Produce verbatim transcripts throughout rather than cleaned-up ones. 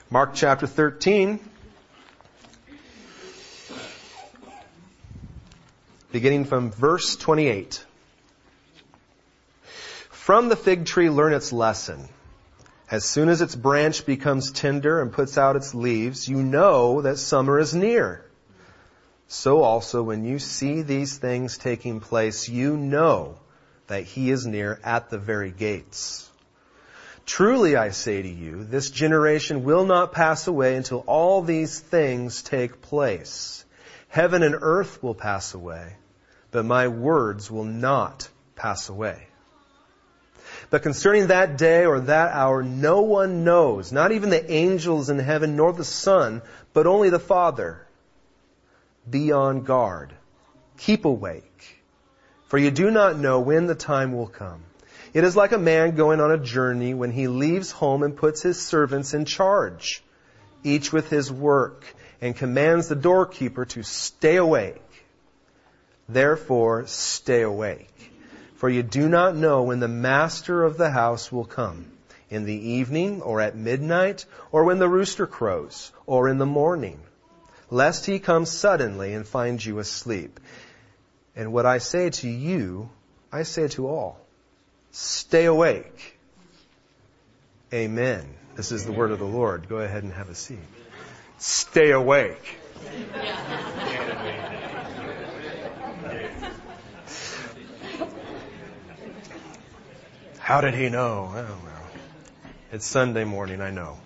Mark chapter thirteen, beginning from verse twenty-eight. From the fig tree learn its lesson. As soon as its branch becomes tender and puts out its leaves, you know that summer is near. So also when you see these things taking place, you know that he is near at the very gates. Truly I say to you, this generation will not pass away until all these things take place. Heaven and earth will pass away, but my words will not pass away. But concerning that day or that hour, no one knows, not even the angels in heaven, nor the Son, but only the Father. Be on guard. Keep awake, for you do not know when the time will come. It is like a man going on a journey when he leaves home and puts his servants in charge, each with his work, and commands the doorkeeper to stay awake. Therefore, stay awake, for you do not know when the master of the house will come, in the evening, or at midnight, or when the rooster crows, or in the morning, lest he come suddenly and find you asleep. And what I say to you, I say to all. Stay awake. Amen. This is the word of the Lord. Go ahead and have a seat. Stay awake. How did he know? I don't know. It's Sunday morning, I know.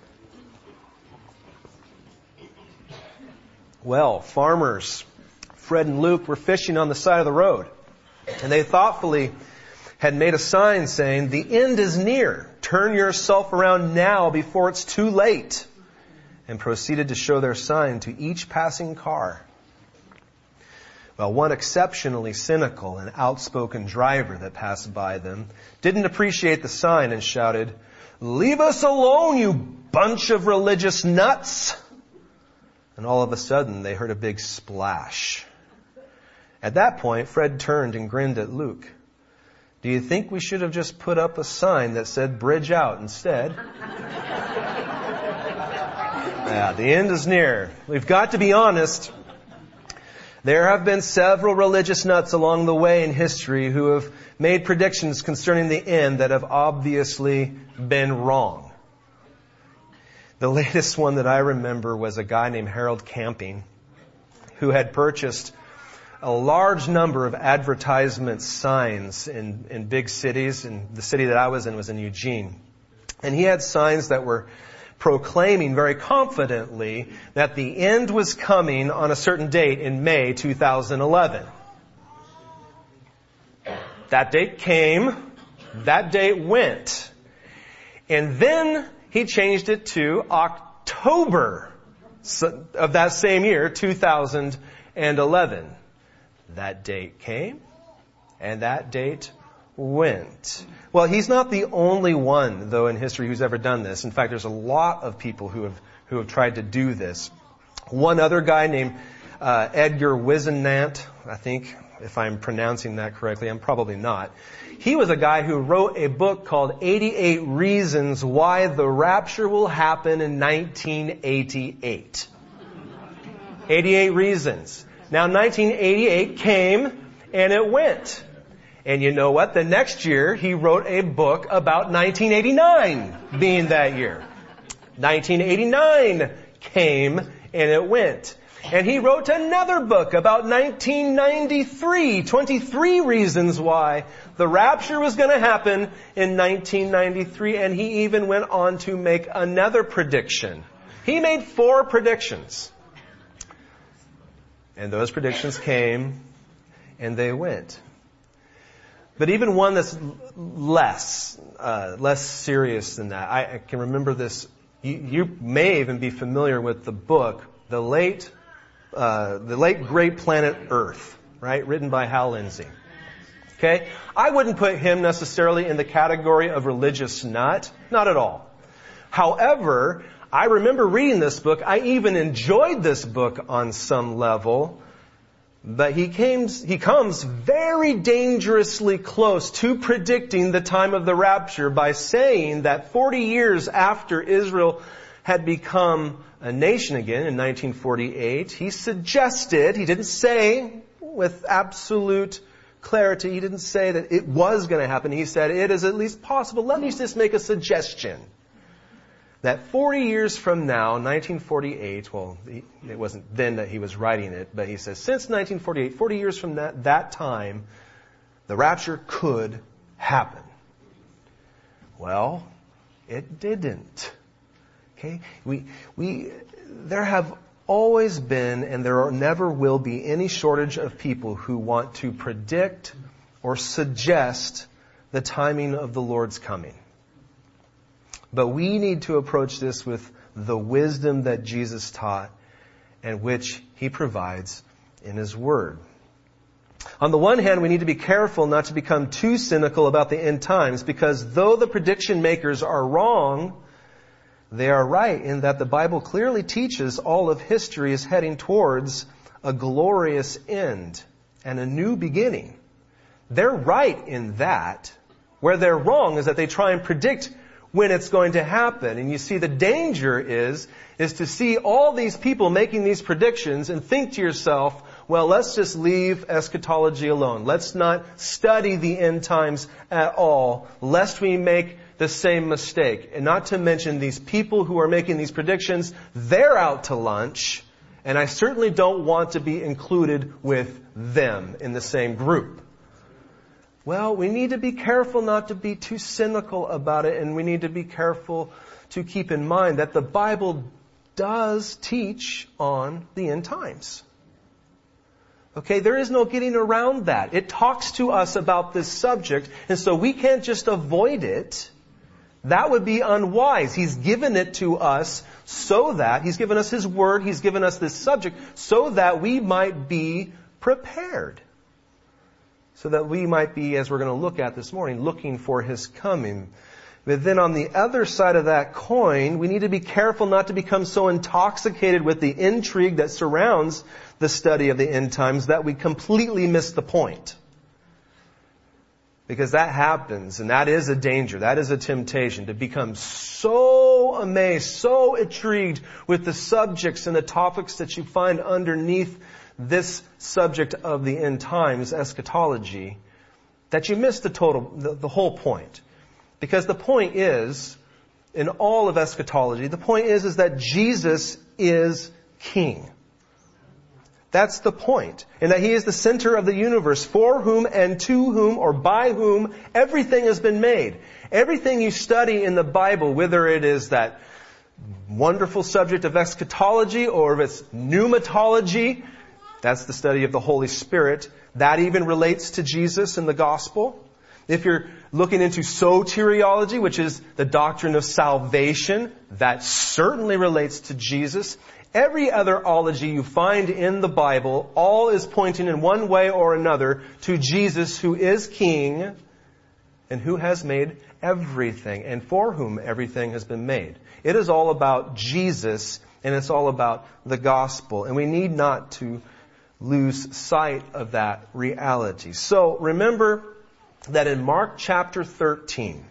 Well, farmers, Fred and Luke, were fishing on the side of the road, and they thoughtfully had made a sign saying, the end is near. Turn yourself around now before it's too late. And proceeded to show their sign to each passing car. Well, one exceptionally cynical and outspoken driver that passed by them didn't appreciate the sign and shouted, "Leave us alone, you bunch of religious nuts!" And all of a sudden, they heard a big splash. At that point, Fred turned and grinned at Luke. Do you think we should have just put up a sign that said bridge out instead? Yeah, the end is near. We've got to be honest. There have been several religious nuts along the way in history who have made predictions concerning the end that have obviously been wrong. The latest one that I remember was a guy named Harold Camping who had purchased a large number of advertisement signs in, in big cities. And the city that I was in was in Eugene. And he had signs that were proclaiming very confidently that the end was coming on a certain date in May two thousand eleven. That date came. That date went. And then he changed it to October of that same year, two thousand eleven. That date came, and that date went. Well, he's not the only one, though, in history who's ever done this. In fact, there's a lot of people who have who have tried to do this. One other guy named uh, Edgar Whisenant, I think, if I'm pronouncing that correctly, I'm probably not. He was a guy who wrote a book called eighty-eight Reasons Why the Rapture Will Happen in nineteen eighty-eight. eighty-eight Reasons. Now, nineteen eighty-eight came and it went. And you know what? The next year, he wrote a book about nineteen eighty-nine being that year. nineteen eighty-nine came and it went. And he wrote another book about nineteen ninety-three, twenty-three reasons why the rapture was going to happen in nineteen ninety-three. And he even went on to make another prediction. He made four predictions. And those predictions came and they went. But even one that's less, uh, less serious than that. I, I can remember this. You, you may even be familiar with the book, The Late, uh, The Late Great Planet Earth, right? Written by Hal Lindsey. Okay? I wouldn't put him necessarily in the category of religious nut. Not at all. However, I remember reading this book. I even enjoyed this book on some level. But he came, he comes very dangerously close to predicting the time of the rapture by saying that forty years after Israel had become a nation again in nineteen forty-eight, he suggested, he didn't say with absolute clarity, he didn't say that it was going to happen. He said, it is at least possible. Let me just make a suggestion that forty years from now, nineteen forty-eight, well, he, it wasn't then that he was writing it, but he says, since nineteen forty-eight, forty years from that, that time, the rapture could happen. Well, it didn't. Okay? We, we, there have always been, and there are, never will be, any shortage of people who want to predict or suggest the timing of the Lord's coming. But we need to approach this with the wisdom that Jesus taught and which He provides in His Word. On the one hand, we need to be careful not to become too cynical about the end times, because though the prediction makers are wrong, they are right in that the Bible clearly teaches all of history is heading towards a glorious end and a new beginning. They're right in that. Where they're wrong is that they try and predict when it's going to happen. And you see, the danger is, is to see all these people making these predictions and think to yourself, well, let's just leave eschatology alone. Let's not study the end times at all, lest we make the same mistake. And not to mention these people who are making these predictions, they're out to lunch, and I certainly don't want to be included with them in the same group. Well, we need to be careful not to be too cynical about it, and we need to be careful to keep in mind that the Bible does teach on the end times. Okay, there is no getting around that. It talks to us about this subject, and so we can't just avoid it. That would be unwise. He's given it to us so that, He's given us His Word, He's given us this subject so that we might be prepared. So that we might be, as we're going to look at this morning, looking for His coming. But then on the other side of that coin, we need to be careful not to become so intoxicated with the intrigue that surrounds the study of the end times that we completely miss the point. Because that happens, and that is a danger, that is a temptation, to become so amazed, so intrigued with the subjects and the topics that you find underneath this subject of the end times, eschatology, that you miss the total, the, the whole point. Because the point is, in all of eschatology, the point is, is that Jesus is King. That's the point. And that He is the center of the universe, for whom and to whom or by whom everything has been made. Everything you study in the Bible, whether it is that wonderful subject of eschatology or if it's pneumatology, that's the study of the Holy Spirit. That even relates to Jesus in the gospel. If you're looking into soteriology, which is the doctrine of salvation, that certainly relates to Jesus. Every other ology you find in the Bible, all is pointing in one way or another to Jesus, who is King and who has made everything and for whom everything has been made. It is all about Jesus, and it's all about the gospel. And we need not to lose sight of that reality. So remember that in Mark chapter thirteen,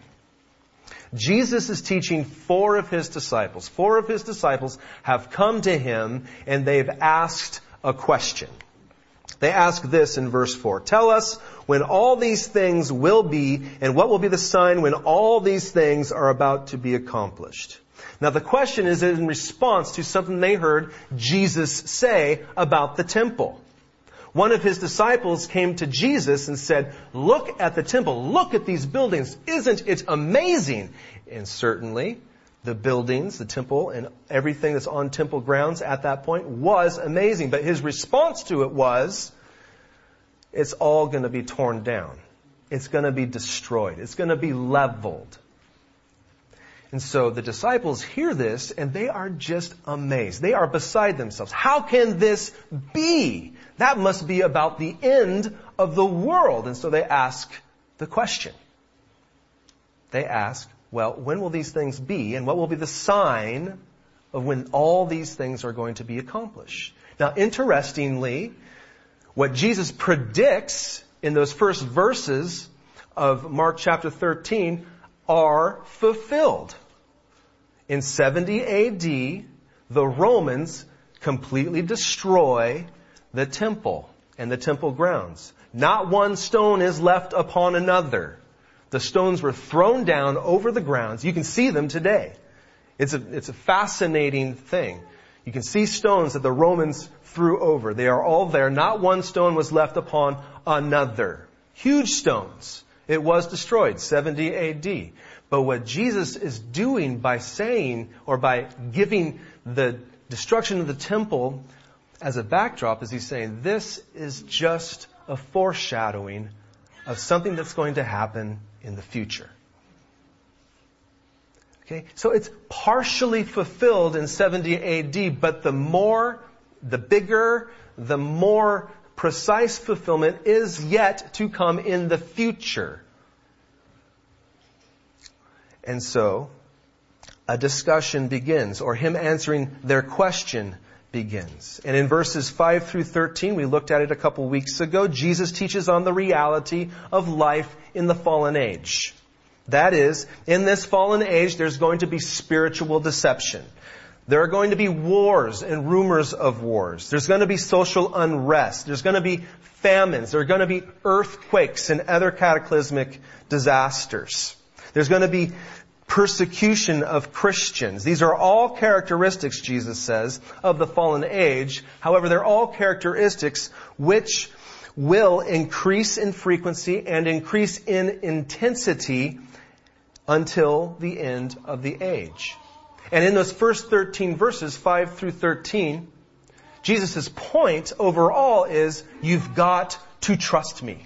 Jesus is teaching four of His disciples. Four of His disciples have come to Him and they've asked a question. They ask this in verse four. Tell us when all these things will be, and what will be the sign when all these things are about to be accomplished. Now the question is in response to something they heard Jesus say about the temple. One of His disciples came to Jesus and said, look at the temple, look at these buildings, isn't it amazing? And certainly the buildings, the temple, and everything that's on temple grounds at that point was amazing. But his response to it was, it's all going to be torn down. It's going to be destroyed. It's going to be leveled. And so the disciples hear this and they are just amazed. They are beside themselves. How can this be? That must be about the end of the world. And so they ask the question. They ask, well, when will these things be? And what will be the sign of when all these things are going to be accomplished? Now, interestingly, what Jesus predicts in those first verses of Mark chapter thirteen are fulfilled. In seventy A D, the Romans completely destroy the temple and the temple grounds. Not one stone is left upon another. The stones were thrown down over the grounds. You can see them today. It's a, it's a fascinating thing. You can see stones that the Romans threw over. They are all there. Not one stone was left upon another. Huge stones. It was destroyed, seventy A D. But what Jesus is doing by saying, or by giving the destruction of the temple as a backdrop, is he's saying, this is just a foreshadowing of something that's going to happen in the future. Okay, so it's partially fulfilled in seventy A D, but the more, the bigger, the more precise fulfillment is yet to come in the future. And so, a discussion begins, or him answering their question begins. And in verses five through thirteen, we looked at it a couple weeks ago, Jesus teaches on the reality of life in the fallen age. That is, in this fallen age, there's going to be spiritual deception. There are going to be wars and rumors of wars. There's going to be social unrest. There's going to be famines. There are going to be earthquakes and other cataclysmic disasters. There's going to be persecution of Christians. These are all characteristics, Jesus says, of the fallen age. However, they're all characteristics which will increase in frequency and increase in intensity until the end of the age. And in those first thirteen verses, five through thirteen, Jesus' point overall is, you've got to trust me.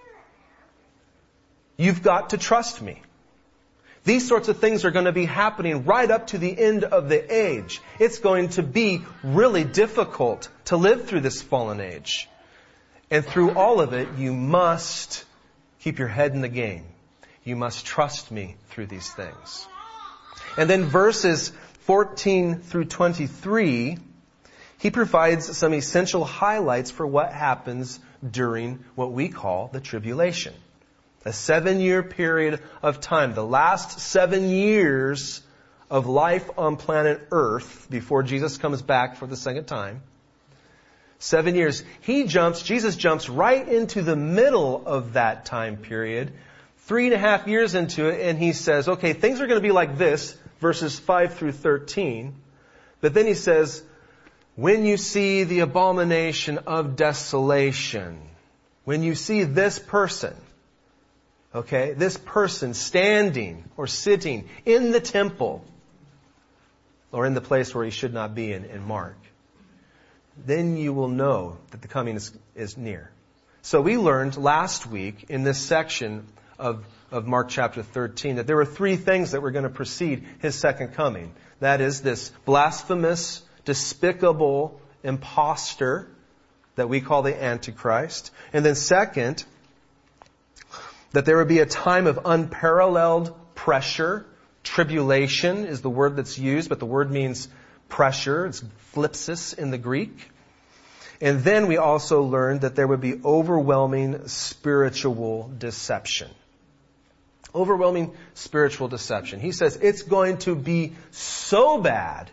You've got to trust me. These sorts of things are going to be happening right up to the end of the age. It's going to be really difficult to live through this fallen age. And through all of it, you must keep your head in the game. You must trust me through these things. And then verses fourteen through twenty-three, he provides some essential highlights for what happens during what we call the tribulation. A seven-year period of time. The last seven years of life on planet Earth before Jesus comes back for the second time. Seven years. He jumps, Jesus jumps right into the middle of that time period, three and a half years into it, and he says, okay, things are going to be like this, verses five through thirteen. But then he says, when you see the abomination of desolation, when you see this person, okay, this person standing or sitting in the temple, or in the place where he should not be in, in Mark, then you will know that the coming is, is near. So we learned last week in this section of, of Mark chapter thirteen that there were three things that were going to precede his second coming. That is this blasphemous, despicable imposter that we call the Antichrist. And then second, that there would be a time of unparalleled pressure. Tribulation is the word that's used, but the word means pressure. It's thlipsis in the Greek. And then we also learned that there would be overwhelming spiritual deception. Overwhelming spiritual deception. He says it's going to be so bad,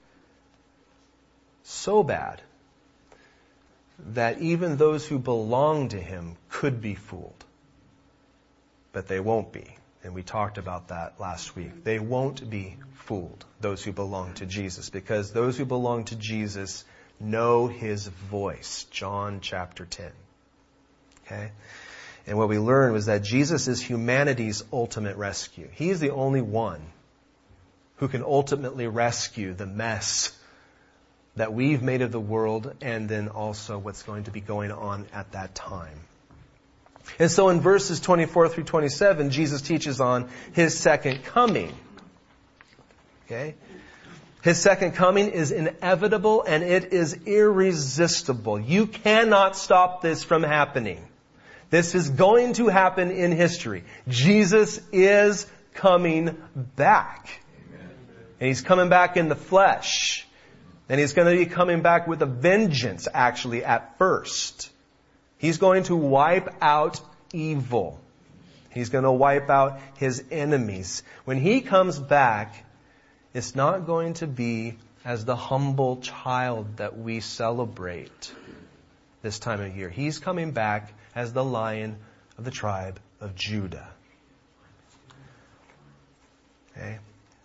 so bad, that even those who belong to him could be fooled. But they won't be. And we talked about that last week. They won't be fooled, those who belong to Jesus, because those who belong to Jesus know his voice. John chapter ten. Okay? And what we learned was that Jesus is humanity's ultimate rescue. He is the only one who can ultimately rescue the mess that we've made of the world, and then also what's going to be going on at that time. And so in verses twenty-four through twenty-seven, Jesus teaches on his second coming. Okay? His second coming is inevitable and it is irresistible. You cannot stop this from happening. This is going to happen in history. Jesus is coming back. And he's coming back in the flesh. And he's going to be coming back with a vengeance, actually, at first. He's going to wipe out evil. He's going to wipe out his enemies. When he comes back, it's not going to be as the humble child that we celebrate this time of year. He's coming back as the Lion of the tribe of Judah. Okay?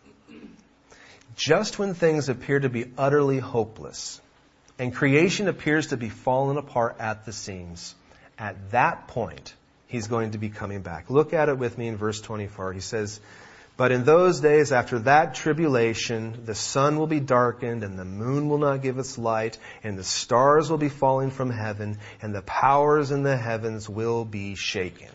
Just when things appear to be utterly hopeless and creation appears to be fallen apart at the seams, at that point, He's going to be coming back. Look at it with me in verse twenty-four. He says, "But in those days after that tribulation, the sun will be darkened, and the moon will not give its light, and the stars will be falling from heaven, and the powers in the heavens will be shaken."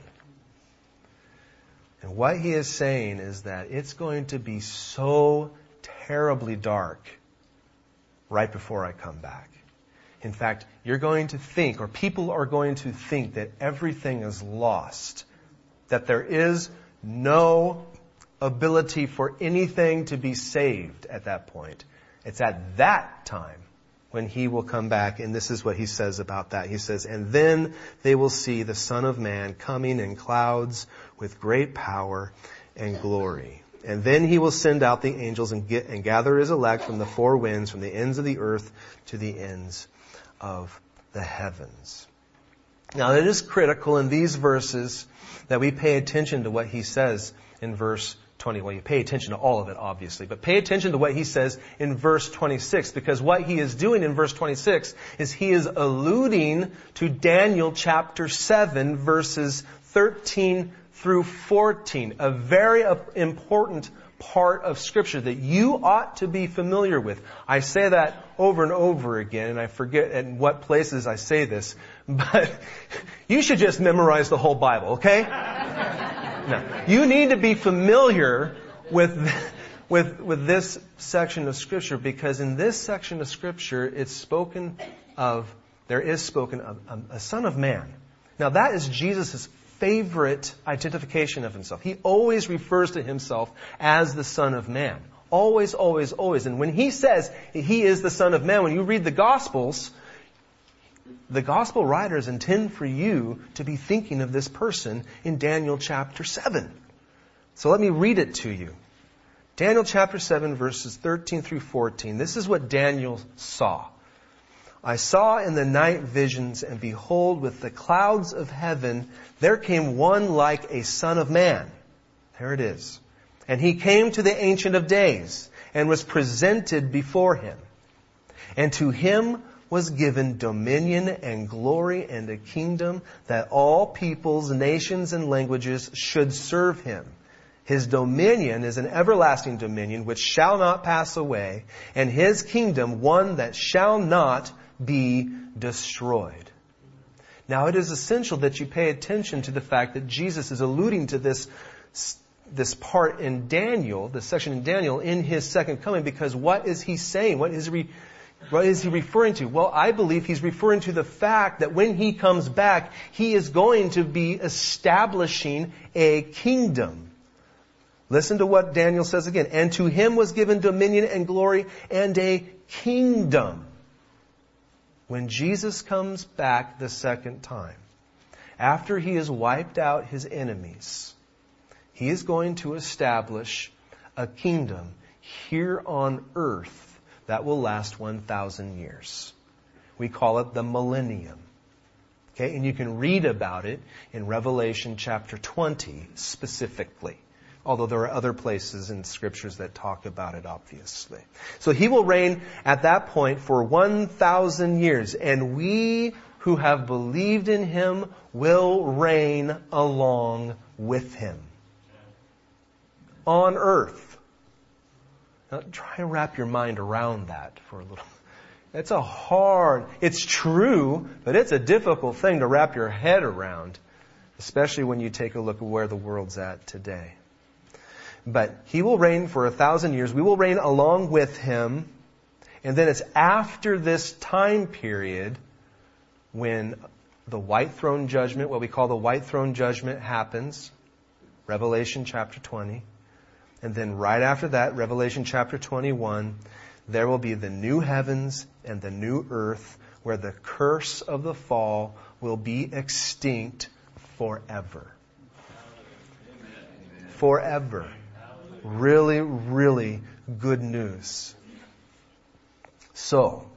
And what he is saying is that it's going to be so terribly dark right before I come back. In fact, you're going to think, or people are going to think, that everything is lost, that there is no ability for anything to be saved at that point. It's at that time when He will come back, and this is what He says about that. He says, "And then they will see the Son of Man coming in clouds with great power and glory. And then He will send out the angels and get and gather His elect from the four winds, from the ends of the earth to the ends of the heavens." Now, it is critical in these verses that we pay attention to what He says in verse twenty. Well, you pay attention to all of it, obviously, but pay attention to what He says in verse twenty-six, because what He is doing in verse twenty-six is He is alluding to Daniel chapter seven, verses thirteen through fourteen, a very important part of Scripture that you ought to be familiar with. I say that over and over again, and I forget at what places I say this, but you should just memorize the whole Bible, okay? No. You need to be familiar with, with, with this section of Scripture, because in this section of Scripture, it's spoken of, there is spoken of a, a Son of Man. Now that is Jesus' favorite identification of Himself. He always refers to Himself as the Son of Man. Always, always, always. And when He says He is the Son of Man, when you read the Gospels, the Gospel writers intend for you to be thinking of this person in Daniel chapter seven. So let me read it to you. Daniel chapter seven, verses thirteen through fourteen. This is what Daniel saw. "I saw in the night visions, and behold, with the clouds of heaven, there came one like a Son of Man." There it is. "And He came to the Ancient of Days, and was presented before Him. And to Him was given dominion and glory and a kingdom, that all peoples, nations, and languages should serve Him. His dominion is an everlasting dominion which shall not pass away, and His kingdom one that shall not be destroyed." Now, it is essential that you pay attention to the fact that Jesus is alluding to this, this part in Daniel, this section in Daniel, in His second coming, because what is He saying? What is He, what is He referring to? Well, I believe He's referring to the fact that when He comes back, He is going to be establishing a kingdom. Listen to what Daniel says again. "And to Him was given dominion and glory and a kingdom." When Jesus comes back the second time, after He has wiped out His enemies, He is going to establish a kingdom here on earth that will last one thousand years. We call it the millennium. Okay, and you can read about it in Revelation chapter twenty specifically. Although there are other places in Scriptures that talk about it, obviously. So He will reign at that point for one thousand years. And we who have believed in Him will reign along with Him. On earth. Now, try and wrap your mind around that for a little. It's a hard, it's true, but it's a difficult thing to wrap your head around. Especially when you take a look at where the world's at today. But He will reign for a thousand years. We will reign along with Him. And then it's after this time period when the white throne judgment, what we call the white throne judgment, happens. Revelation chapter twenty. And then right after that, Revelation chapter twenty-one, there will be the new heavens and the new earth where the curse of the fall will be extinct forever. Forever. Really, really good news. So,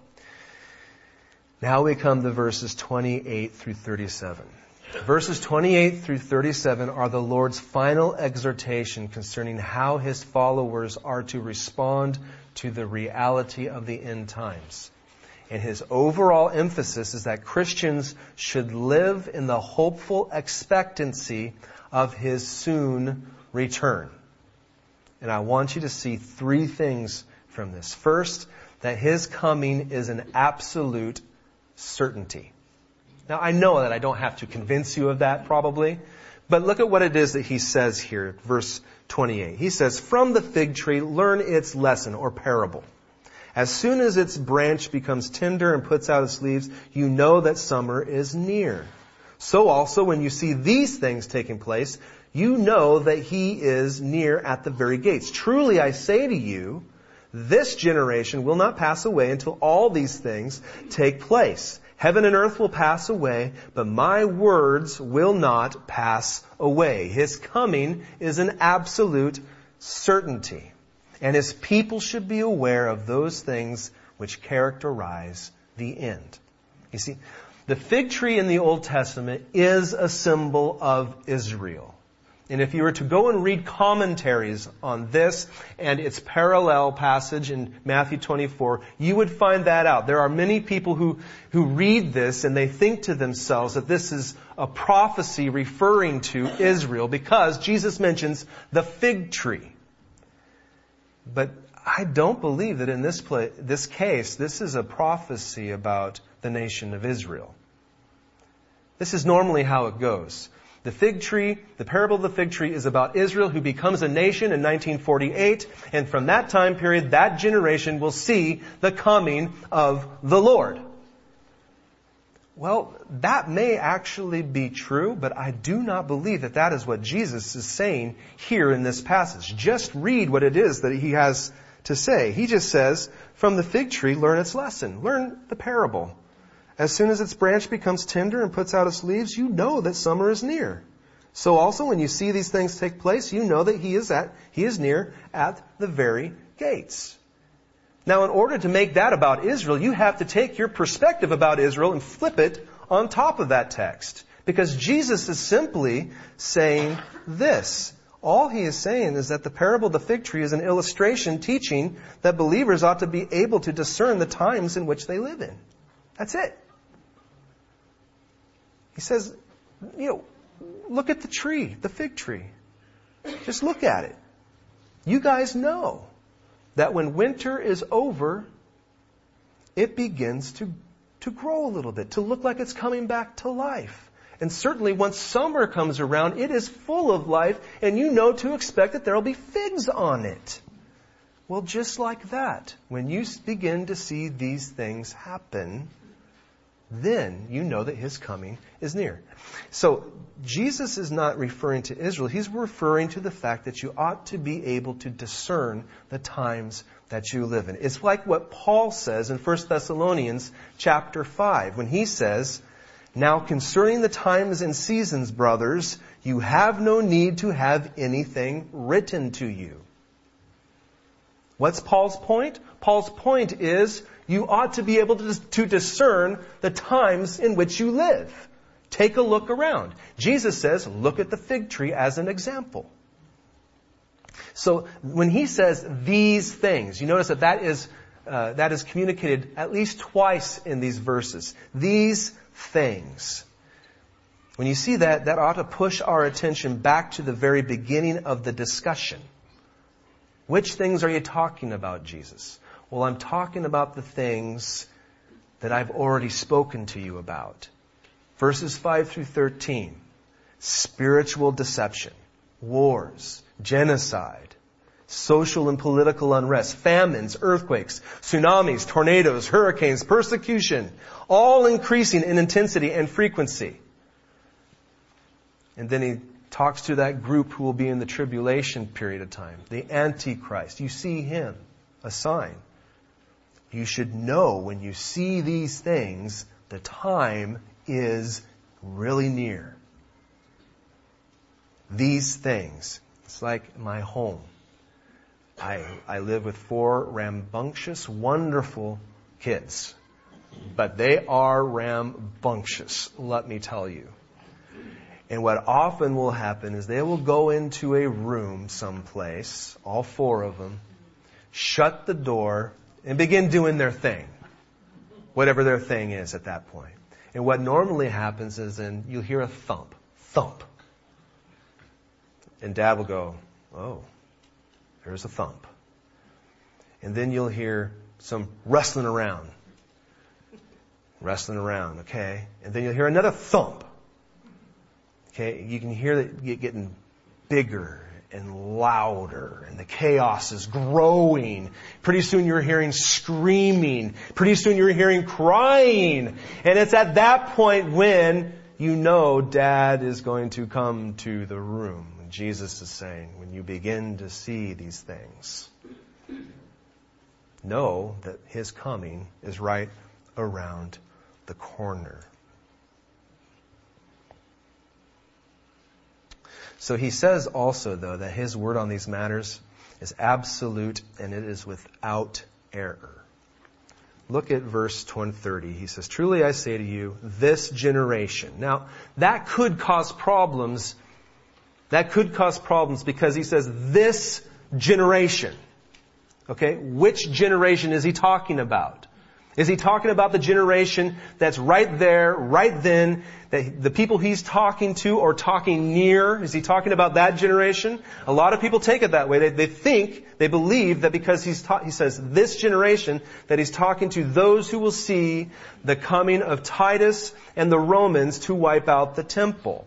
now we come to verses twenty-eight through thirty-seven. Verses twenty-eight through thirty-seven are the Lord's final exhortation concerning how His followers are to respond to the reality of the end times. And His overall emphasis is that Christians should live in the hopeful expectancy of His soon return. And I want you to see three things from this. First, that His coming is an absolute certainty. Now, I know that I don't have to convince you of that probably, but look at what it is that He says here, verse twenty-eight. He says, "From the fig tree learn its lesson," or parable. "As soon as its branch becomes tender and puts out its leaves, you know that summer is near. So also, when you see these things taking place, you know that He is near at the very gates. Truly I say to you, this generation will not pass away until all these things take place. Heaven and earth will pass away, but my words will not pass away." His coming is an absolute certainty. And His people should be aware of those things which characterize the end. You see, the fig tree in the Old Testament is a symbol of Israel. And if you were to go and read commentaries on this and its parallel passage in Matthew twenty-four, you would find that out. There are many people who, who read this and they think to themselves that this is a prophecy referring to Israel because Jesus mentions the fig tree. But I don't believe that in this play, this case, this is a prophecy about the nation of Israel. This is normally how it goes. The fig tree, the parable of the fig tree is about Israel who becomes a nation in nineteen forty-eight. And from that time period, that generation will see the coming of the Lord. Well, that may actually be true, but I do not believe that that is what Jesus is saying here in this passage. Just read what it is that He has to say. He just says, "From the fig tree, learn its lesson." Learn the parable. "As soon as its branch becomes tender and puts out its leaves, you know that summer is near. So also when you see these things take place, you know that He is at, He is near at the very gates." Now, in order to make that about Israel, you have to take your perspective about Israel and flip it on top of that text. Because Jesus is simply saying this. All He is saying is that the parable of the fig tree is an illustration teaching that believers ought to be able to discern the times in which they live in. That's it. He says, you know, look at the tree, the fig tree. Just look at it. You guys know that when winter is over, it begins to, to grow a little bit, to look like it's coming back to life. And certainly once summer comes around, it is full of life, and you know to expect that there will be figs on it. Well, just like that, when you begin to see these things happen, then you know that His coming is near. So Jesus is not referring to Israel. He's referring to the fact that you ought to be able to discern the times that you live in. It's like what Paul says in First Thessalonians chapter five when he says, "Now concerning the times and seasons, brothers, you have no need to have anything written to you." What's Paul's point? Paul's point is you ought to be able to, to discern the times in which you live. Take a look around. Jesus says, look at the fig tree as an example. So when He says these things, you notice that that is, uh, that is communicated at least twice in these verses. These things. When you see that, that ought to push our attention back to the very beginning of the discussion. Which things are you talking about, Jesus? Well, I'm talking about the things that I've already spoken to you about. Verses five through thirteen. Spiritual deception, wars, genocide, social and political unrest, famines, earthquakes, tsunamis, tornadoes, hurricanes, persecution, all increasing in intensity and frequency. And then He talks to that group who will be in the tribulation period of time, the Antichrist. You see him, a sign. You should know when you see these things, the time is really near. These things. It's like my home. I, I live with four rambunctious, wonderful kids. But they are rambunctious, let me tell you. And what often will happen is they will go into a room someplace, all four of them, shut the door, and begin doing their thing. Whatever their thing is at that point. And what normally happens is then you'll hear a thump. Thump. And Dad will go, oh, there's a thump. And then you'll hear some wrestling around. Wrestling around, okay? And then you'll hear another thump. Okay? You can hear it getting bigger and louder, and the chaos is growing. Pretty soon you're hearing screaming. Pretty soon you're hearing crying. And it's at that point when you know Dad is going to come to the room. And Jesus is saying, when you begin to see these things, know that His coming is right around the corner. So he says also, though, that his word on these matters is absolute and it is without error. Look at verse thirty. He says, truly I say to you, this generation. Now, that could cause problems. That could cause problems because he says, this generation. Okay, which generation is he talking about? Is he talking about the generation that's right there, right then, that the people he's talking to or talking near? Is he talking about that generation? A lot of people take it that way. They, they think, they believe that because he's ta- he says this generation, that he's talking to those who will see the coming of Titus and the Romans to wipe out the temple.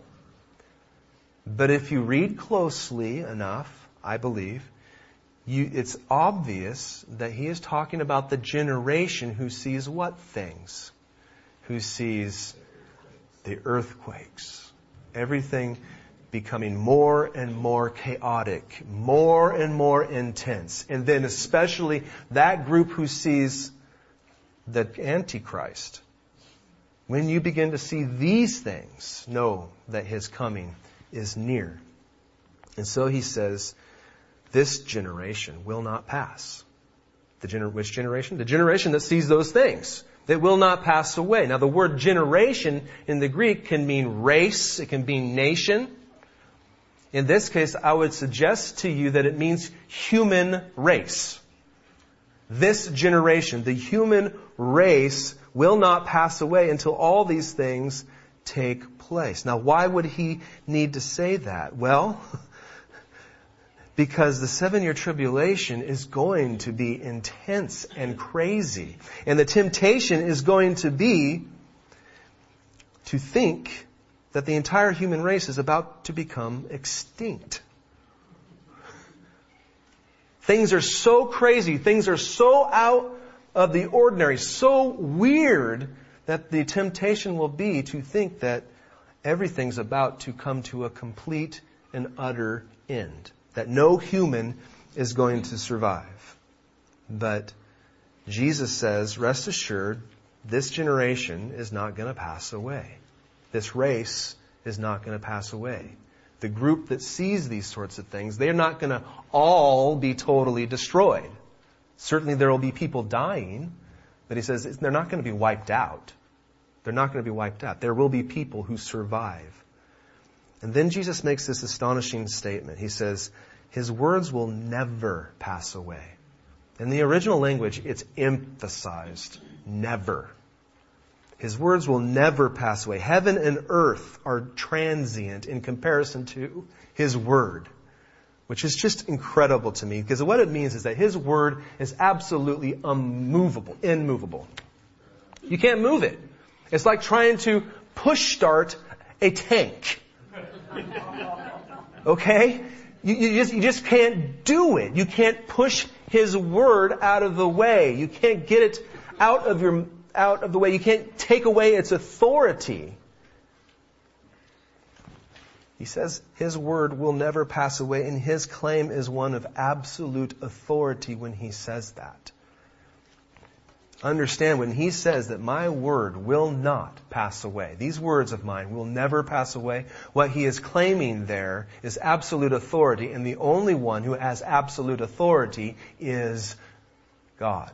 But if you read closely enough, I believe, You, it's obvious that he is talking about the generation who sees what things? Who sees the earthquakes. Everything becoming more and more chaotic, more and more intense. And then especially that group who sees the Antichrist. When you begin to see these things, know that his coming is near. And so he says, this generation will not pass. The gener- which generation? The generation that sees those things. That will not pass away. Now the word generation in the Greek can mean race. It can mean nation. In this case, I would suggest to you that it means human race. This generation, the human race, will not pass away until all these things take place. Now why would he need to say that? Well, because the seven-year tribulation is going to be intense and crazy. And the temptation is going to be to think that the entire human race is about to become extinct. Things are so crazy, things are so out of the ordinary, so weird, that the temptation will be to think that everything's about to come to a complete and utter end. That no human is going to survive. But Jesus says, rest assured, this generation is not going to pass away. This race is not going to pass away. The group that sees these sorts of things, they're not going to all be totally destroyed. Certainly there will be people dying, but he says they're not going to be wiped out. They're not going to be wiped out. There will be people who survive. And then Jesus makes this astonishing statement. He says, his words will never pass away. In the original language, it's emphasized. Never. His words will never pass away. Heaven and earth are transient in comparison to his word. Which is just incredible to me. Because what it means is that his word is absolutely unmovable. Immovable. You can't move it. It's like trying to push start a tank. Okay? You, you, just, you just can't do it. You can't push his word out of the way. You can't get it out of your out of the way. You can't take away its authority. He says his word will never pass away, and his claim is one of absolute authority when he says that. understand when he says that my word will not pass away, these words of mine will never pass away, what he is claiming there is absolute authority, and the only one who has absolute authority is God.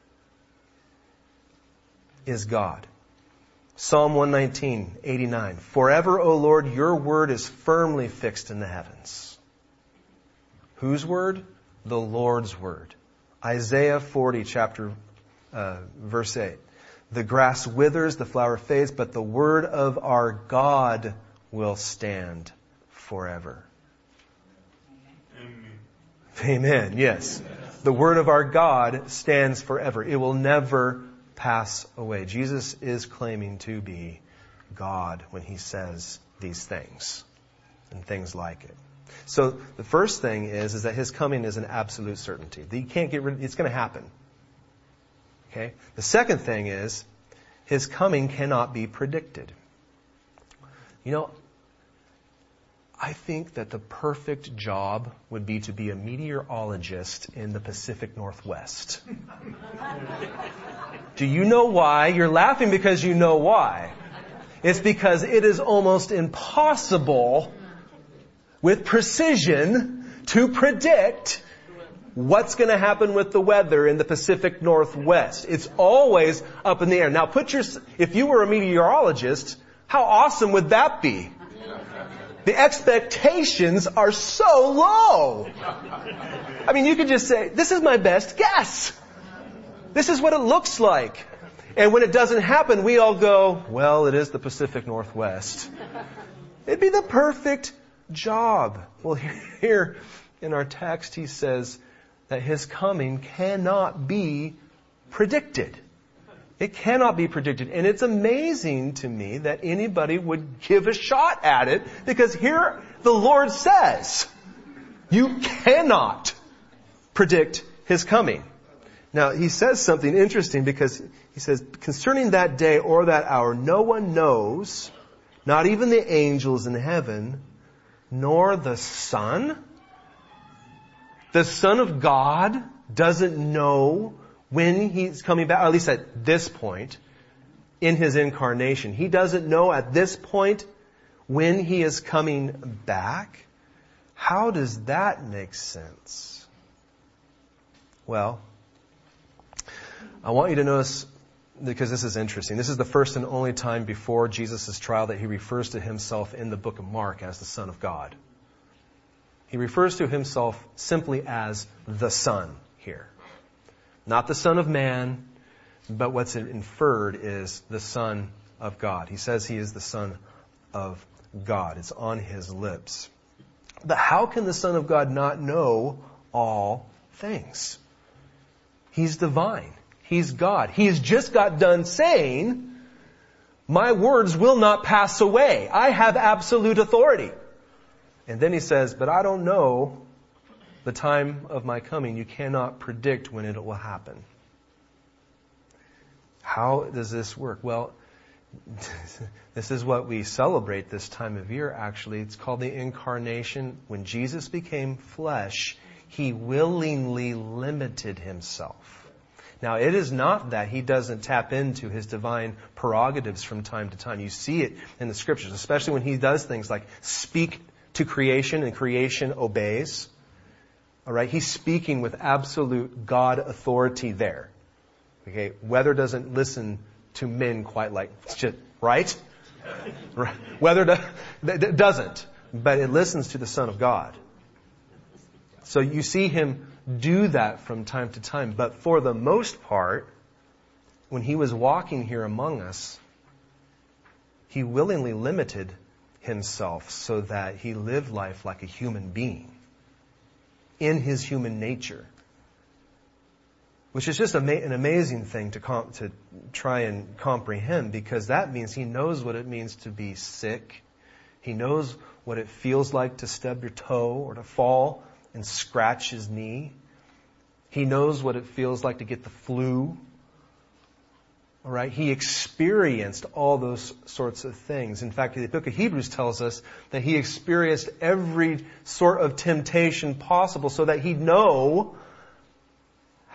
Is God. Psalm one nineteen, eighty-nine. Forever, O Lord, your word is firmly fixed in the heavens. Whose word? The Lord's word. Isaiah forty, chapter Uh, verse eight. The grass withers, the flower fades, but the word of our God will stand forever. Amen. Amen. Yes. The word of our God stands forever. It will never pass away. Jesus is claiming to be God when he says these things and things like it. So the first thing is, is that his coming is an absolute certainty. You can't get rid of it. It's going to happen. Okay. The second thing is, his coming cannot be predicted. You know, I think that the perfect job would be to be a meteorologist in the Pacific Northwest. Do you know why? You're laughing because you know why. It's because it is almost impossible with precision to predict what's going to happen with the weather in the Pacific Northwest. It's always up in the air. Now put your, if you were a meteorologist, how awesome would that be? The expectations are so low. I mean, you could just say, this is my best guess. This is what it looks like. And when it doesn't happen, we all go, well, it is the Pacific Northwest. It'd be the perfect job. Well, here in our text, he says that his coming cannot be predicted. It cannot be predicted. And it's amazing to me that anybody would give a shot at it, because here the Lord says, you cannot predict his coming. Now, he says something interesting, because he says, concerning that day or that hour, no one knows, not even the angels in heaven, nor the Son. The Son of God doesn't know when he's coming back, or at least at this point in his incarnation. He doesn't know at this point when he is coming back. How does that make sense? Well, I want you to notice, because this is interesting. This is the first and only time before Jesus' trial that he refers to himself in the book of Mark as the Son of God. He refers to himself simply as the Son here. Not the Son of Man, but what's inferred is the Son of God. He says he is the Son of God. It's on his lips. But how can the Son of God not know all things? He's divine. He's God. He's just got done saying, my words will not pass away. I have absolute authority. And then he says, but I don't know the time of my coming. You cannot predict when it will happen. How does this work? Well, this is what we celebrate this time of year, actually. It's called the Incarnation. When Jesus became flesh, he willingly limited himself. Now, it is not that he doesn't tap into his divine prerogatives from time to time. You see it in the Scriptures, especially when he does things like speak to creation and creation obeys. All right, he's speaking with absolute God authority there. Okay, weather doesn't listen to men quite like, right? Right. Weather do, doesn't, but it listens to the Son of God. So you see him do that from time to time. But for the most part, when he was walking here among us, he willingly limited himself so that he lived life like a human being in his human nature, which is just an amazing thing to com- to try and comprehend, because that means he knows what it means to be sick. He knows what it feels like to stub your toe or to fall and scratch his knee. He knows what it feels like to get the flu. All right, he experienced all those sorts of things. In fact, the book of Hebrews tells us that he experienced every sort of temptation possible so that he'd know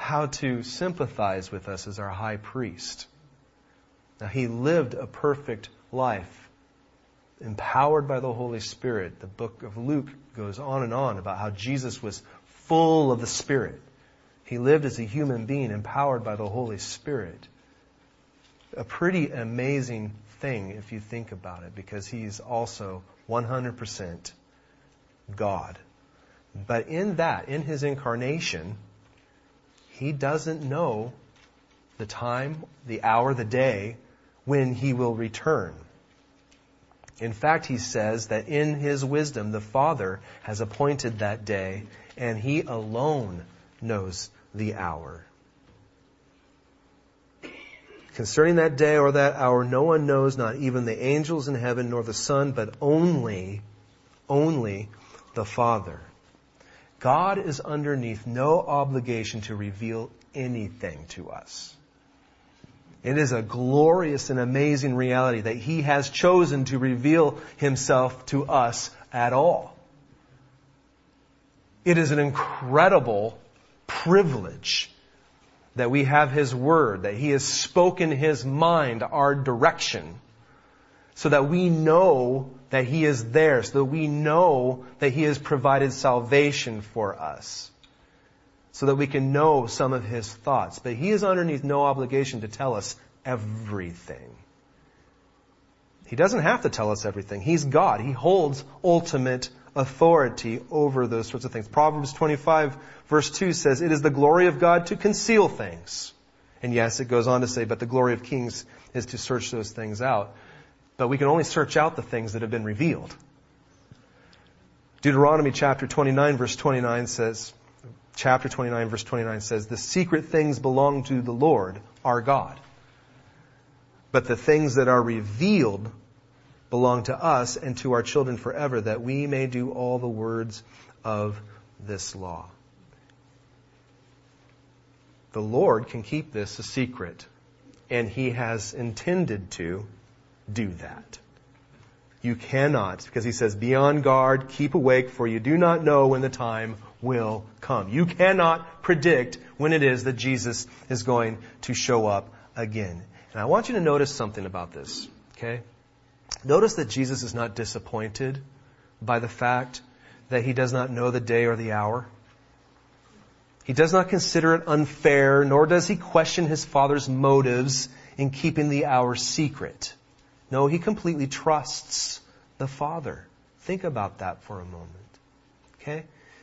how to sympathize with us as our high priest. Now, he lived a perfect life, empowered by the Holy Spirit. The book of Luke goes on and on about how Jesus was full of the Spirit. He lived as a human being, empowered by the Holy Spirit. A pretty amazing thing if you think about it, because he's also one hundred percent God. But in that, in his incarnation, he doesn't know the time, the hour, the day when he will return. In fact, he says that in his wisdom, the Father has appointed that day, and he alone knows the hour. Concerning that day or that hour, no one knows, not even the angels in heaven, nor the Son, but only, only the Father. God is underneath no obligation to reveal anything to us. It is a glorious and amazing reality that He has chosen to reveal Himself to us at all. It is an incredible privilege that we have His Word, that He has spoken His mind, our direction, so that we know that He is there, so that we know that He has provided salvation for us, so that we can know some of His thoughts. But He is underneath no obligation to tell us everything. He doesn't have to tell us everything. He's God. He holds ultimate authority over those sorts of things. Proverbs twenty-five verse two says, "It is the glory of God to conceal things." And yes, it goes on to say, but the glory of kings is to search those things out. But we can only search out the things that have been revealed. Deuteronomy chapter twenty-nine verse twenty-nine says, chapter twenty-nine verse twenty-nine says, "The secret things belong to the Lord our God. But the things that are revealed belong to us and to our children forever, that we may do all the words of this law." The Lord can keep this a secret, and He has intended to do that. You cannot, because He says, "Be on guard, keep awake, for you do not know when the time will come." You cannot predict when it is that Jesus is going to show up again. And I want you to notice something about this, okay? Notice that Jesus is not disappointed by the fact that He does not know the day or the hour. He does not consider it unfair, nor does He question His Father's motives in keeping the hour secret. No, He completely trusts the Father. Think about that for a moment. Okay?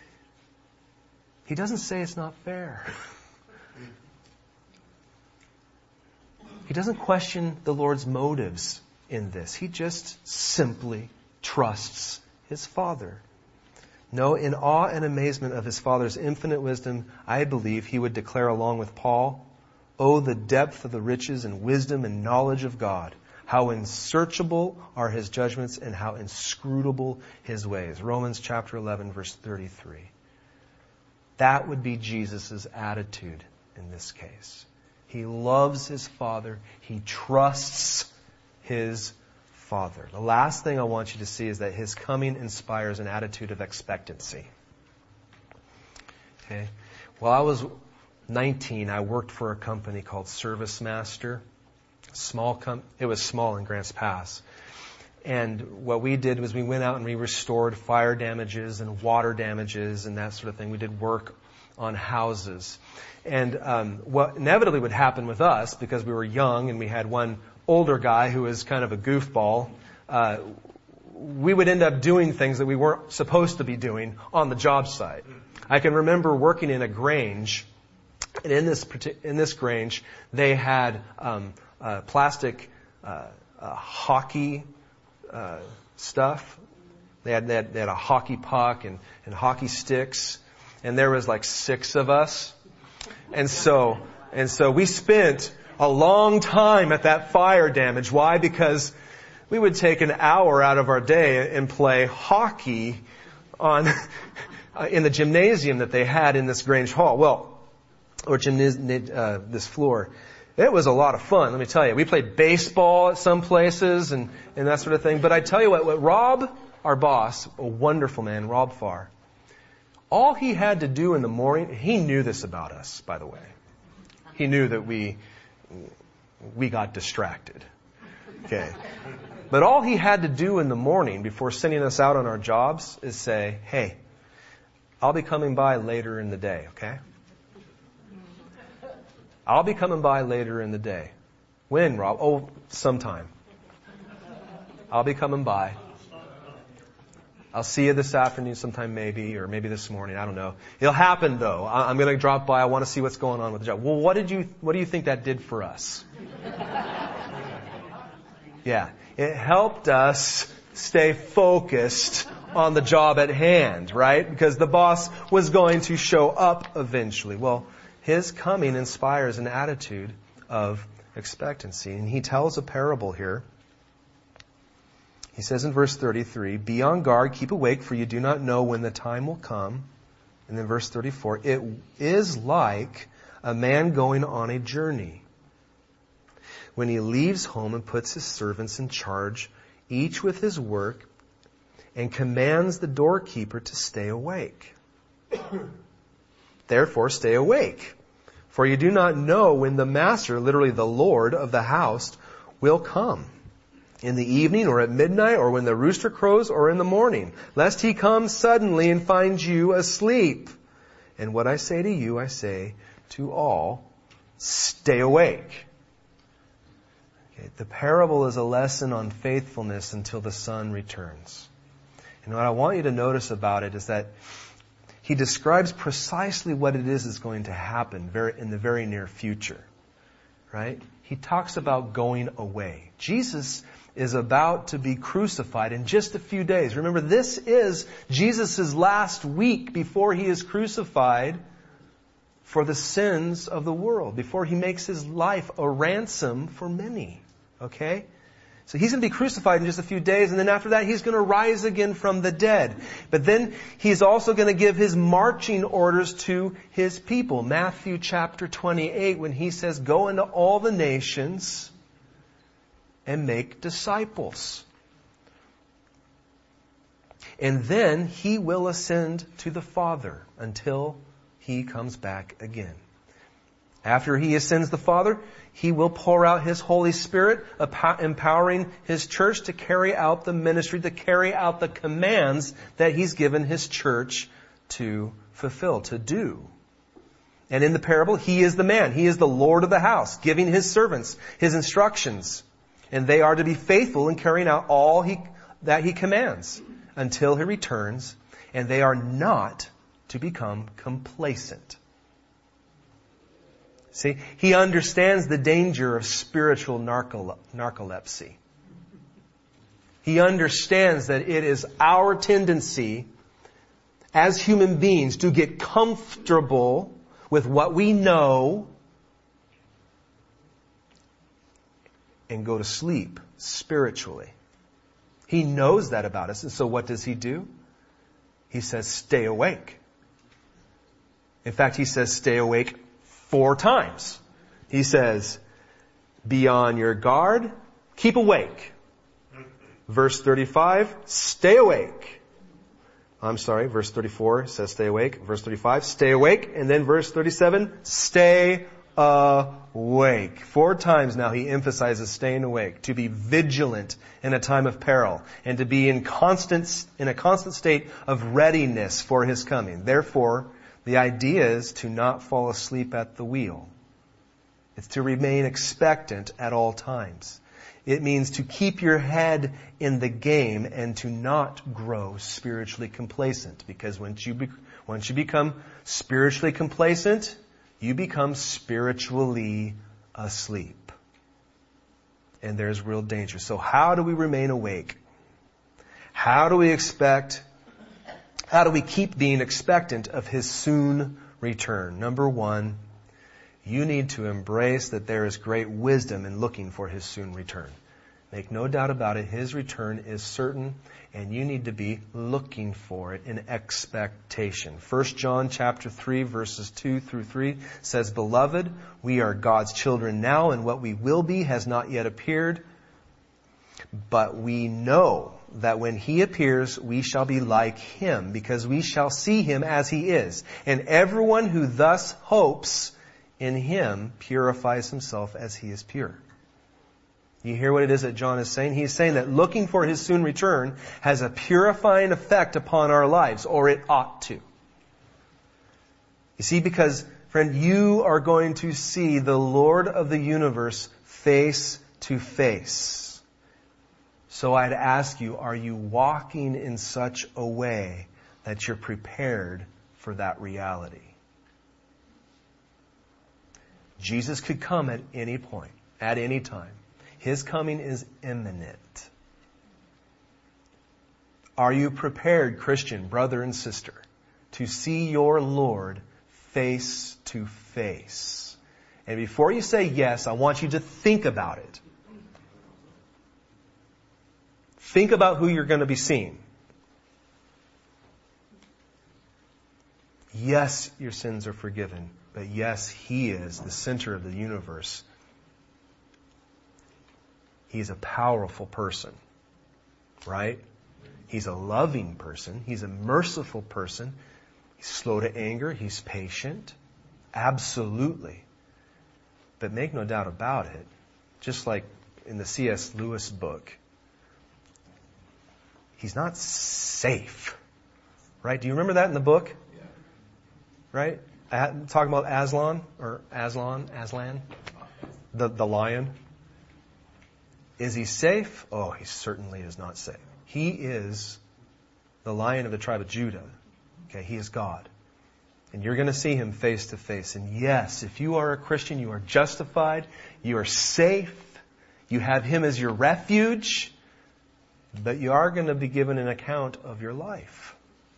He doesn't say it's not fair. He doesn't question the Lord's motives in this. He just simply trusts His Father. No, in awe and amazement of His Father's infinite wisdom, I believe He would declare along with Paul, "Oh, the depth of the riches and wisdom and knowledge of God! How unsearchable are His judgments and how inscrutable His ways." Romans chapter eleven, verse thirty-three. That would be Jesus' attitude in this case. He loves His Father. He trusts His Father. The last thing I want you to see is that His coming inspires an attitude of expectancy. Okay. While I was nineteen, I worked for a company called ServiceMaster. Small com- it was small in Grants Pass. And what we did was we went out and we restored fire damages and water damages and that sort of thing. We did work on houses. And um, what inevitably would happen with us, because we were young and we had one older guy who was kind of a goofball, uh, we would end up doing things that we weren't supposed to be doing on the job site. I can remember working in a grange, and in this in this grange, they had um, uh, plastic uh, uh, hockey uh, stuff. They had, they had they had a hockey puck and, and hockey sticks, and there was like six of us, and so and so we spent a long time at that fire damage. Why? Because we would take an hour out of our day and play hockey on in the gymnasium that they had in this Grange Hall. Well, or gymnasium, uh, this floor. It was a lot of fun, let me tell you. We played baseball at some places and, and that sort of thing. But I tell you what, what Rob, our boss, a wonderful man, Rob Farr, all he had to do in the morning, he knew this about us, by the way. he knew that we, we got distracted. Okay. But all he had to do in the morning before sending us out on our jobs is say, hey, I'll be coming by later in the day, okay? I'll be coming by later in the day. When, Rob? Oh, sometime. I'll be coming by. I'll see you this afternoon sometime maybe, or maybe this morning. I don't know. It'll happen though. I'm going to drop by. I want to see what's going on with the job. Well, what did you, what do you think that did for us? Yeah. It helped us stay focused on the job at hand, right? Because the boss was going to show up eventually. Well, his coming inspires an attitude of expectancy. And he tells a parable here. He says in verse thirty-three, be on guard, keep awake, for you do not know when the time will come. And then verse thirty-four, it is like a man going on a journey, when he leaves home and puts his servants in charge, each with his work, and commands the doorkeeper to stay awake. Therefore, stay awake, for you do not know when the master, literally the Lord of the house, will come, in the evening or at midnight or when the rooster crows or in the morning, lest he come suddenly and find you asleep. And what I say to you, I say to all, stay awake. Okay, the parable is a lesson on faithfulness until the Son returns. And what I want you to notice about it is that he describes precisely what it is that's going to happen very, in the very near future. Right? He talks about going away. Jesus is about to be crucified in just a few days. Remember, this is Jesus' last week before he is crucified for the sins of the world, before he makes his life a ransom for many. Okay? So he's going to be crucified in just a few days, and then after that he's going to rise again from the dead. But then he's also going to give his marching orders to his people. Matthew chapter twenty-eight, when he says, go into all the nations and make disciples. And then he will ascend to the Father until he comes back again. After he ascends the Father, he will pour out his Holy Spirit, empowering his church to carry out the ministry, to carry out the commands that he's given his church to fulfill, to do. And in the parable, he is the man. He is the Lord of the house, giving his servants his instructions. And they are to be faithful in carrying out all he, that he commands until he returns. And they are not to become complacent. See, he understands the danger of spiritual narcole- narcolepsy. He understands that it is our tendency as human beings to get comfortable with what we know and go to sleep spiritually. He knows that about us. And so what does he do? He says, stay awake. In fact, he says, stay awake four times. He says, be on your guard, keep awake. Verse thirty-five, stay awake. I'm sorry, verse thirty-four says stay awake. Verse thirty-five, stay awake. And then verse thirty-seven, stay awake. Four times now he emphasizes staying awake, to be vigilant in a time of peril, and to be in constant, in a constant state of readiness for his coming. Therefore, the idea is to not fall asleep at the wheel. It's to remain expectant at all times. It means to keep your head in the game and to not grow spiritually complacent. Because once you, be, once you become spiritually complacent, you become spiritually asleep. And there's real danger. So how do we remain awake? How do we expect How do we keep being expectant of his soon return? Number one, you need to embrace that there is great wisdom in looking for his soon return. Make no doubt about it, his return is certain, and you need to be looking for it in expectation. First John chapter three, verses two through three says, Beloved, we are God's children now, and what we will be has not yet appeared. But we know that when he appears, we shall be like him, because we shall see him as he is. And everyone who thus hopes in him purifies himself as he is pure. You hear what it is that John is saying? He's saying that looking for his soon return has a purifying effect upon our lives, or it ought to. You see, because, friend, you are going to see the Lord of the universe face to face. So I'd ask you, are you walking in such a way that you're prepared for that reality? Jesus could come at any point, at any time. His coming is imminent. Are you prepared, Christian, brother and sister, to see your Lord face to face? And before you say yes, I want you to think about it. Think about who you're going to be seeing. Yes, your sins are forgiven. But yes, He is the center of the universe. He's a powerful person. Right? He's a loving person. He's a merciful person. He's slow to anger. He's patient. Absolutely. But make no doubt about it, just like in the C S Lewis book, He's not safe. Right? Do you remember that in the book? Yeah. Right? Talking about Aslan, or Aslan, Aslan, the, the lion. Is he safe? Oh, he certainly is not safe. He is the Lion of the tribe of Judah. Okay, He is God. And you're going to see Him face to face. And yes, if you are a Christian, you are justified, you are safe, you have Him as your refuge, but you are going to be given an account of your life.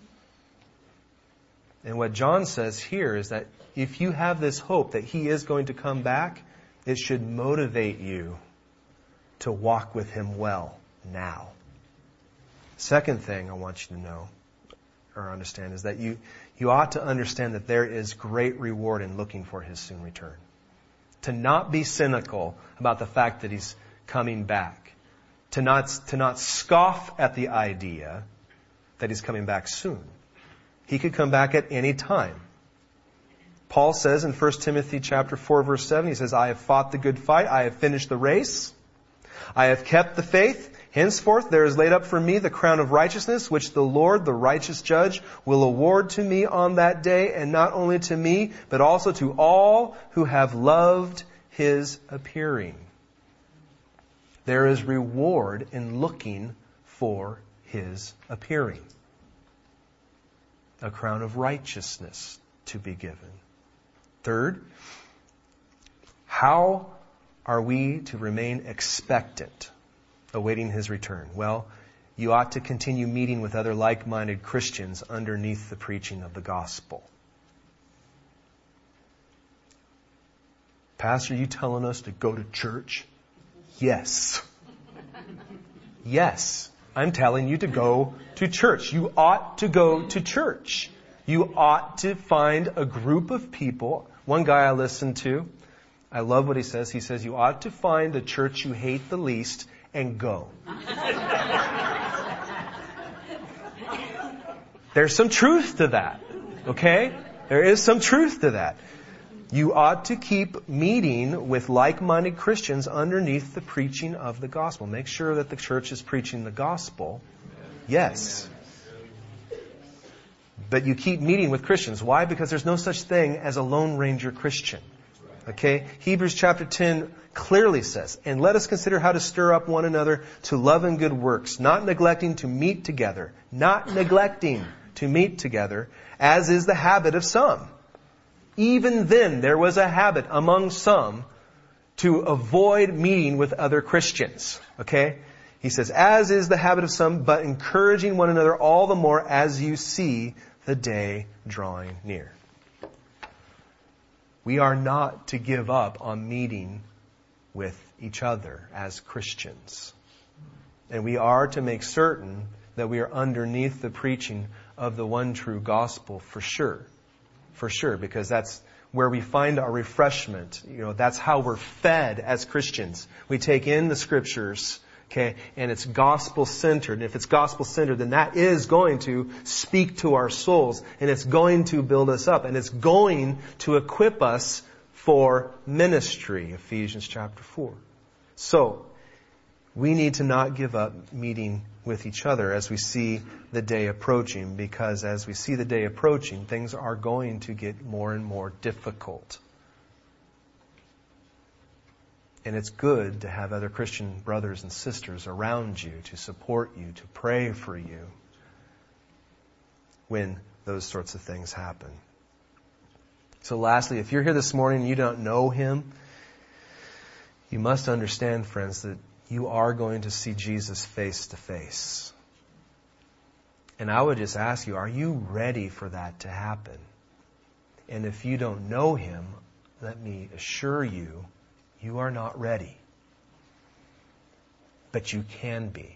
And what John says here is that if you have this hope that He is going to come back, it should motivate you to walk with Him well now. Second thing I want you to know or understand is that you, you ought to understand that there is great reward in looking for His soon return. To not be cynical about the fact that He's coming back. To not, to not scoff at the idea that He's coming back soon. He could come back at any time. Paul says in First Timothy chapter four, verse seven, he says, I have fought the good fight, I have finished the race, I have kept the faith. Henceforth there is laid up for me the crown of righteousness, which the Lord, the righteous judge, will award to me on that day, and not only to me, but also to all who have loved His appearing. There is reward in looking for His appearing. A crown of righteousness to be given. Third, how are we to remain expectant, awaiting His return? Well, you ought to continue meeting with other like-minded Christians underneath the preaching of the gospel. Pastor, you telling us to go to church? Yes. Yes. I'm telling you to go to church. You ought to go to church. You ought to find a group of people. One guy I listened to, I love what he says. He says, you ought to find the church you hate the least and go. There's some truth to that. Okay? There is some truth to that. You ought to keep meeting with like-minded Christians underneath the preaching of the gospel. Make sure that the church is preaching the gospel. Yes. But you keep meeting with Christians. Why? Because there's no such thing as a Lone Ranger Christian. Okay? Hebrews chapter ten clearly says, and let us consider how to stir up one another to love and good works, not neglecting to meet together, not neglecting to meet together, as is the habit of some. Even then, there was a habit among some to avoid meeting with other Christians. Okay? He says, as is the habit of some, but encouraging one another all the more as you see the day drawing near. We are not to give up on meeting with each other as Christians. And we are to make certain that we are underneath the preaching of the one true gospel for sure. For sure, because that's where we find our refreshment. You know, that's how we're fed as Christians. We take in the Scriptures, okay, and it's gospel-centered. And if it's gospel-centered, then that is going to speak to our souls, and it's going to build us up, and it's going to equip us for ministry, Ephesians chapter four. So, we need to not give up meeting with each other as we see the day approaching, because as we see the day approaching, things are going to get more and more difficult. And it's good to have other Christian brothers and sisters around you to support you, to pray for you when those sorts of things happen. So lastly, if you're here this morning and you don't know Him, you must understand, friends, that you are going to see Jesus face to face. And I would just ask you, are you ready for that to happen? And if you don't know Him, let me assure you, you are not ready. But you can be.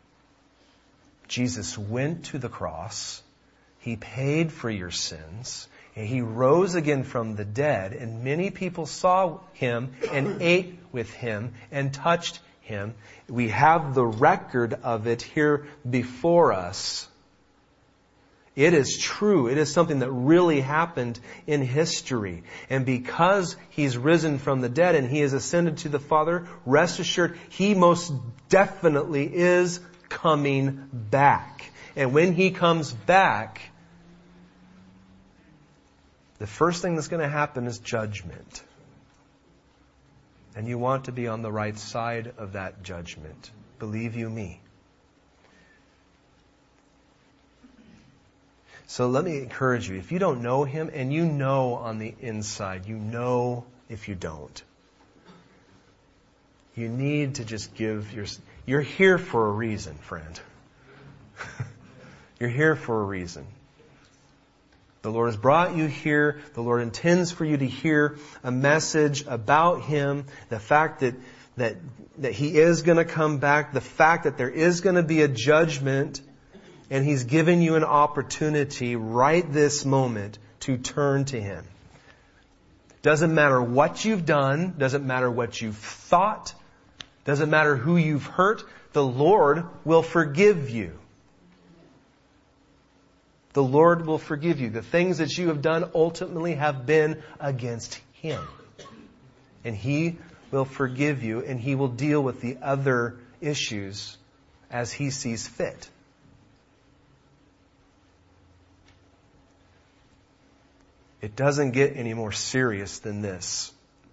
Jesus went to the cross. He paid for your sins. And He rose again from the dead. And many people saw Him and ate with Him and touched Him. We have the record of it here before us. It is true. It is something that really happened in history. And because He's risen from the dead and He has ascended to the Father, rest assured, He most definitely is coming back. And when He comes back, the first thing that's going to happen is judgment. And you want to be on the right side of that judgment. Believe you me. So let me encourage you, if you don't know Him, and you know on the inside, you know if you don't, you need to just give your... You're here for a reason, friend. You're here for a reason. The Lord has brought you here. The Lord intends for you to hear a message about Him. The fact that, that, that He is going to come back. The fact that there is going to be a judgment. And He's given you an opportunity right this moment to turn to Him. Doesn't matter what you've done. Doesn't matter what you've thought. Doesn't matter who you've hurt. The Lord will forgive you. The Lord will forgive you. The things that you have done ultimately have been against Him. And He will forgive you, and He will deal with the other issues as He sees fit. It doesn't get any more serious than this.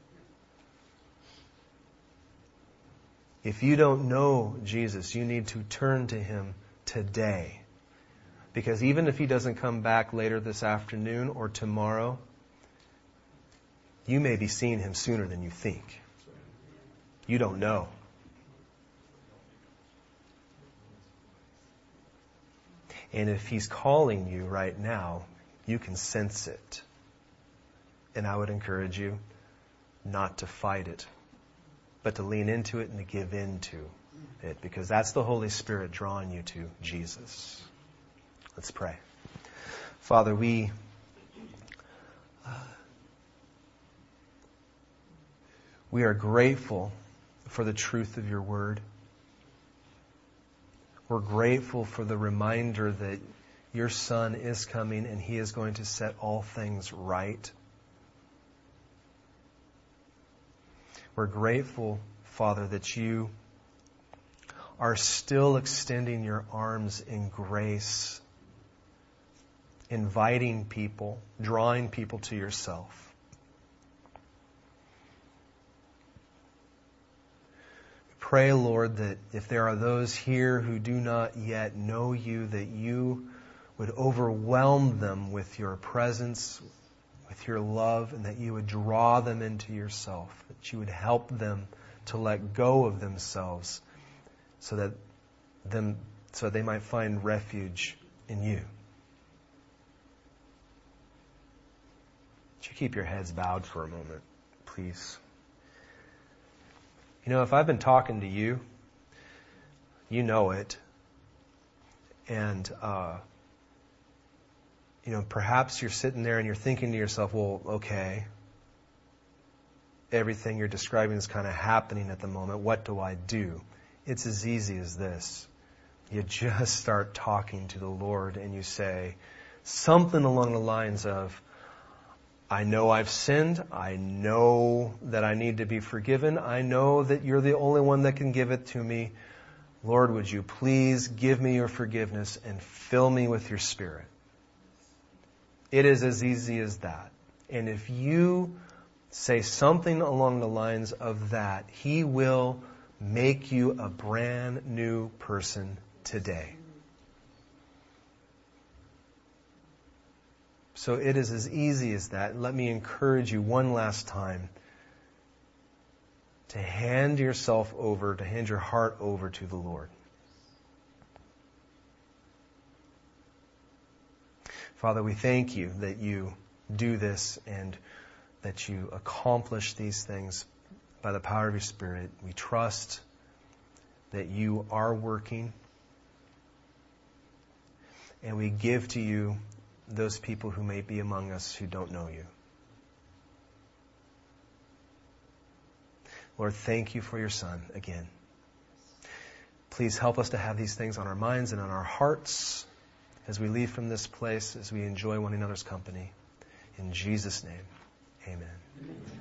If you don't know Jesus, you need to turn to Him today. Because even if He doesn't come back later this afternoon or tomorrow, you may be seeing Him sooner than you think. You don't know. And if He's calling you right now, you can sense it. And I would encourage you not to fight it, but to lean into it and to give in to it, because that's the Holy Spirit drawing you to Jesus. Let's pray. Father, we uh, we are grateful for the truth of your word. We're grateful for the reminder that your Son is coming and He is going to set all things right. We're grateful, Father, that you are still extending your arms in grace, inviting people, drawing people to yourself. We pray, Lord, that if there are those here who do not yet know you, that you would overwhelm them with your presence, with your love, and that you would draw them into yourself, that you would help them to let go of themselves so that them so they might find refuge in you. Would you keep your heads bowed for a moment, please? You know, if I've been talking to you, you know it. And, uh, you know, perhaps you're sitting there and you're thinking to yourself, well, okay, everything you're describing is kind of happening at the moment. What do I do? It's as easy as this. You just start talking to the Lord and you say something along the lines of, I know I've sinned. I know that I need to be forgiven. I know that you're the only one that can give it to me. Lord, would you please give me your forgiveness and fill me with your Spirit? It is as easy as that. And if you say something along the lines of that, He will make you a brand new person today. So it is as easy as that. Let me encourage you one last time to hand yourself over, to hand your heart over to the Lord. Father, we thank you that you do this and that you accomplish these things by the power of your Spirit. We trust that you are working, and we give to you those people who may be among us who don't know you. Lord, thank you for your Son again. Please help us to have these things on our minds and on our hearts as we leave from this place, as we enjoy one another's company. In Jesus' name, amen.